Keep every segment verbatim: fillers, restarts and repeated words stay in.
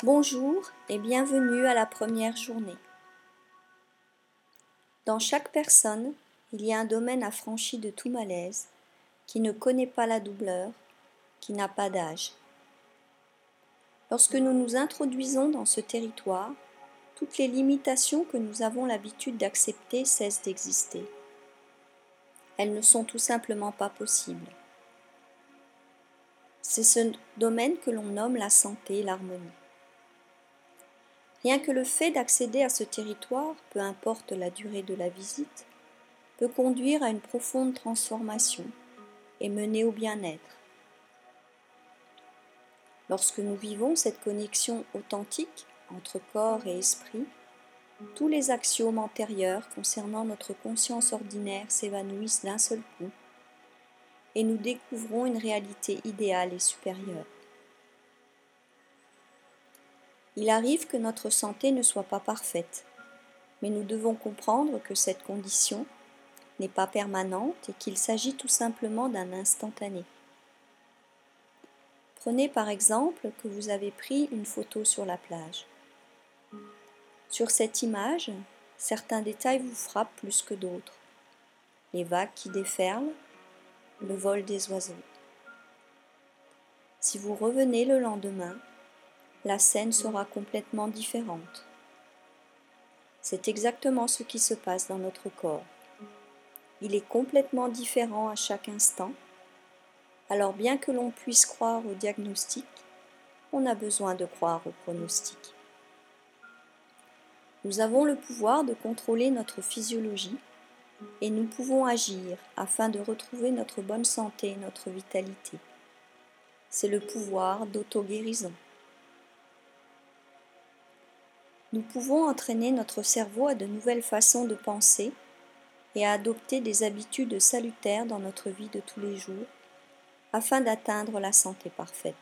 Bonjour et bienvenue à la première journée. Dans chaque personne, il y a un domaine affranchi de tout malaise, qui ne connaît pas la douleur, qui n'a pas d'âge. Lorsque nous nous introduisons dans ce territoire, toutes les limitations que nous avons l'habitude d'accepter cessent d'exister. Elles ne sont tout simplement pas possibles. C'est ce domaine que l'on nomme la santé et l'harmonie. Rien que le fait d'accéder à ce territoire, peu importe la durée de la visite, peut conduire à une profonde transformation et mener au bien-être. Lorsque nous vivons cette connexion authentique entre corps et esprit, tous les axiomes antérieurs concernant notre conscience ordinaire s'évanouissent d'un seul coup et nous découvrons une réalité idéale et supérieure. Il arrive que notre santé ne soit pas parfaite, mais nous devons comprendre que cette condition n'est pas permanente et qu'il s'agit tout simplement d'un instantané. Prenez par exemple que vous avez pris une photo sur la plage. Sur cette image, certains détails vous frappent plus que d'autres. Les vagues qui déferlent, le vol des oiseaux. Si vous revenez le lendemain, la scène sera complètement différente. C'est exactement ce qui se passe dans notre corps. Il est complètement différent à chaque instant. Alors bien que l'on puisse croire au diagnostic, on a besoin de croire au pronostic. Nous avons le pouvoir de contrôler notre physiologie et nous pouvons agir afin de retrouver notre bonne santé et notre vitalité. C'est le pouvoir d'auto-guérison. Nous pouvons entraîner notre cerveau à de nouvelles façons de penser et à adopter des habitudes salutaires dans notre vie de tous les jours afin d'atteindre la santé parfaite.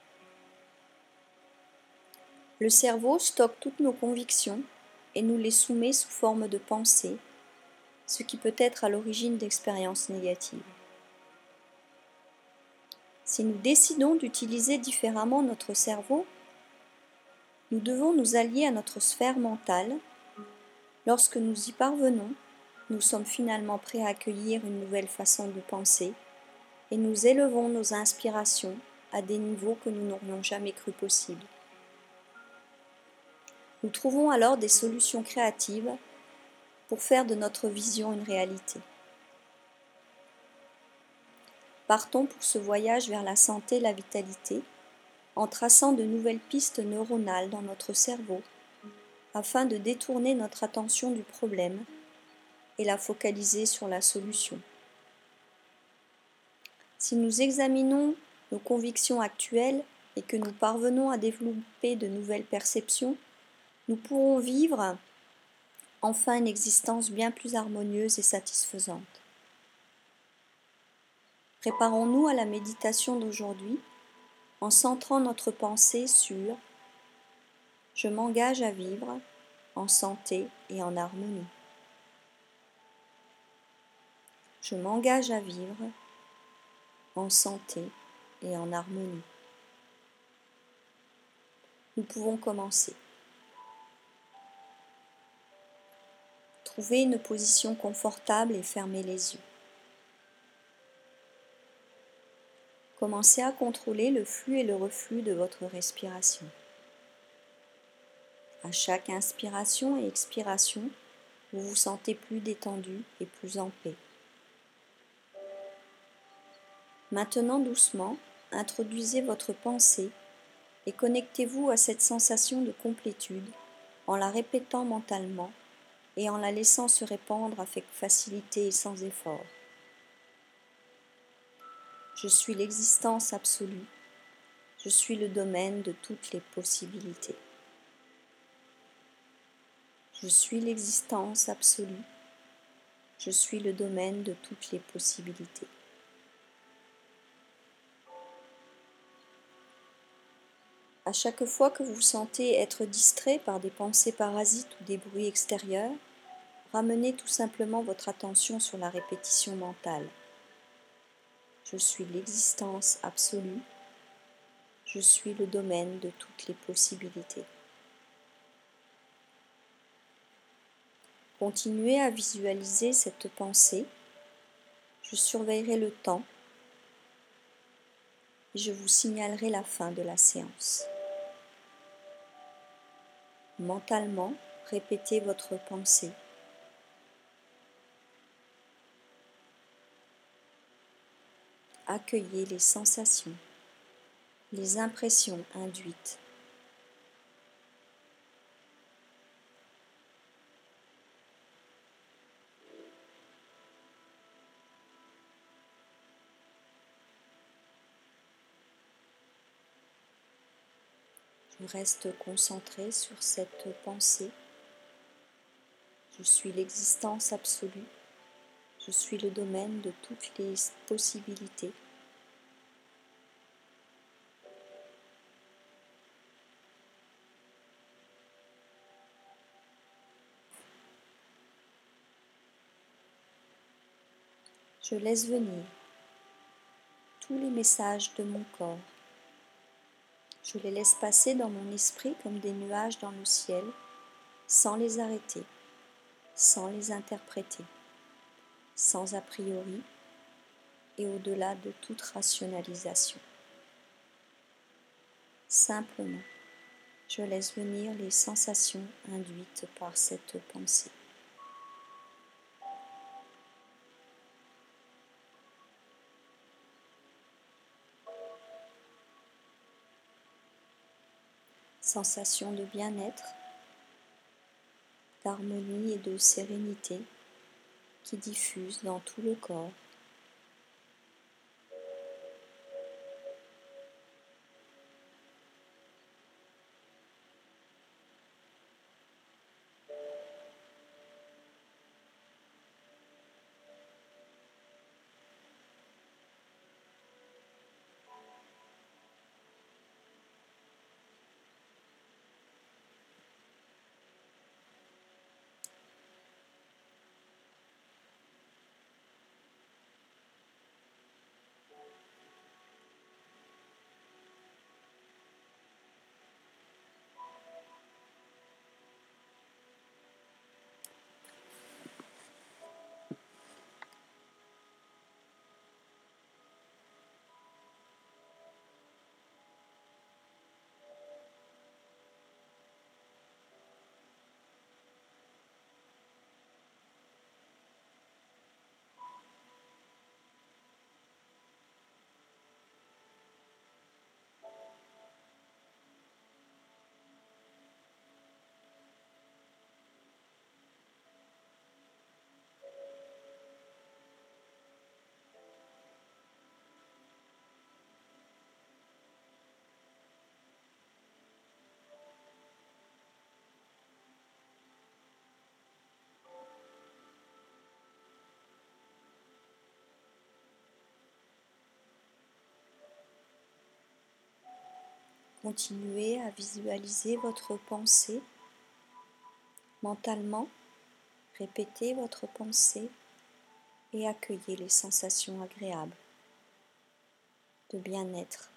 Le cerveau stocke toutes nos convictions et nous les soumet sous forme de pensées, ce qui peut être à l'origine d'expériences négatives. Si nous décidons d'utiliser différemment notre cerveau, nous devons nous allier à notre sphère mentale. Lorsque nous y parvenons, nous sommes finalement prêts à accueillir une nouvelle façon de penser et nous élevons nos inspirations à des niveaux que nous n'aurions jamais cru possibles. Nous trouvons alors des solutions créatives pour faire de notre vision une réalité. Partons pour ce voyage vers la santé et la vitalité en traçant de nouvelles pistes neuronales dans notre cerveau afin de détourner notre attention du problème et la focaliser sur la solution. Si nous examinons nos convictions actuelles et que nous parvenons à développer de nouvelles perceptions, nous pourrons vivre enfin une existence bien plus harmonieuse et satisfaisante. Préparons-nous à la méditation d'aujourd'hui en centrant notre pensée sur « Je m'engage à vivre en santé et en harmonie ». Je m'engage à vivre en santé et en harmonie. Nous pouvons commencer. Trouvez une position confortable et fermez les yeux. Commencez à contrôler le flux et le reflux de votre respiration. À chaque inspiration et expiration, vous vous sentez plus détendu et plus en paix. Maintenant, doucement, introduisez votre pensée et connectez-vous à cette sensation de complétude en la répétant mentalement et en la laissant se répandre avec facilité et sans effort. Je suis l'existence absolue. Je suis le domaine de toutes les possibilités. Je suis l'existence absolue. Je suis le domaine de toutes les possibilités. À chaque fois que vous vous sentez être distrait par des pensées parasites ou des bruits extérieurs, ramenez tout simplement votre attention sur la répétition mentale. Je suis l'existence absolue. Je Je suis le domaine de toutes les possibilités. Continuez à visualiser cette pensée. Je surveillerai le temps et je vous signalerai la fin de la séance. Mentalement, répétez votre pensée. Accueillez les sensations, les impressions induites. Je reste concentré sur cette pensée. Je suis l'existence absolue. Je suis le domaine de toutes les possibilités. Je laisse venir tous les messages de mon corps. Je les laisse passer dans mon esprit comme des nuages dans le ciel, sans les arrêter, sans les interpréter, sans a priori et au-delà de toute rationalisation. Simplement, je laisse venir les sensations induites par cette pensée. Sensation de bien-être, d'harmonie et de sérénité qui diffusent dans tout le corps. Continuez à visualiser votre pensée. Mentalement, répétez votre pensée et accueillez les sensations agréables de bien-être,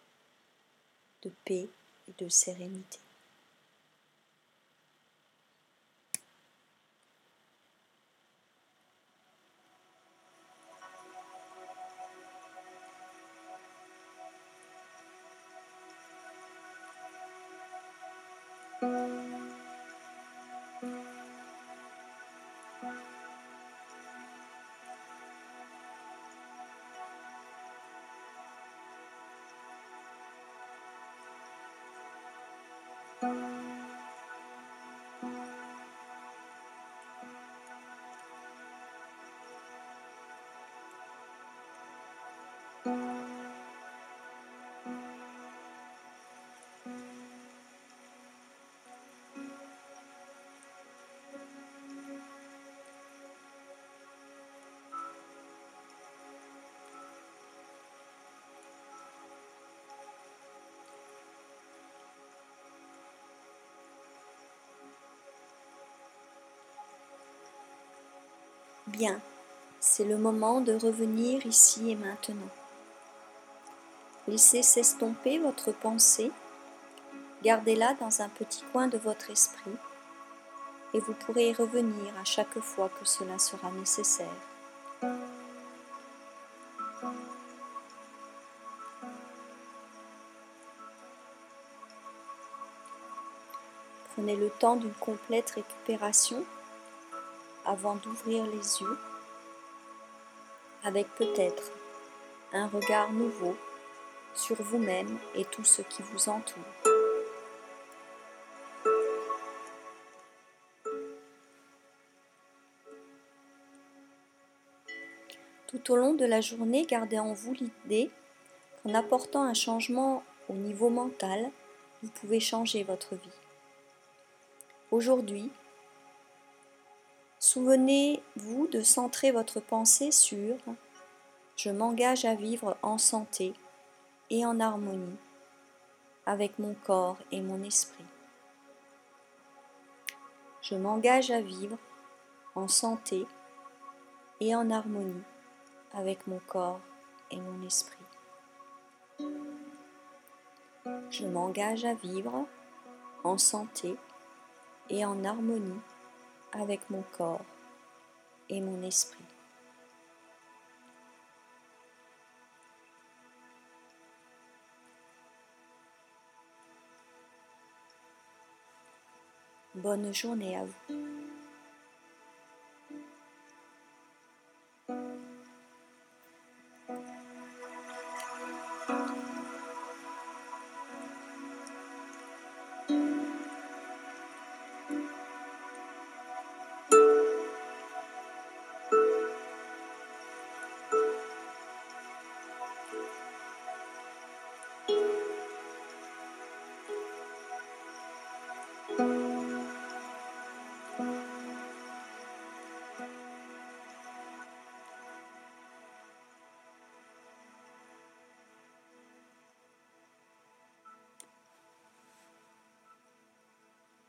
de paix et de sérénité. Bien, c'est le moment de revenir ici et maintenant. Laissez s'estomper votre pensée, gardez-la dans un petit coin de votre esprit et vous pourrez y revenir à chaque fois que cela sera nécessaire. Prenez le temps d'une complète récupération avant d'ouvrir les yeux avec peut-être un regard nouveau sur vous-même et tout ce qui vous entoure. Tout au long de la journée, gardez en vous l'idée qu'en apportant un changement au niveau mental, vous pouvez changer votre vie. Aujourd'hui, souvenez-vous de centrer votre pensée sur « Je m'engage à vivre en santé et en harmonie avec mon corps et mon esprit. Je m'engage à vivre en santé et en harmonie avec mon corps et mon esprit. Je m'engage à vivre en santé et en harmonie avec mon corps et mon esprit. » Bonne journée à vous.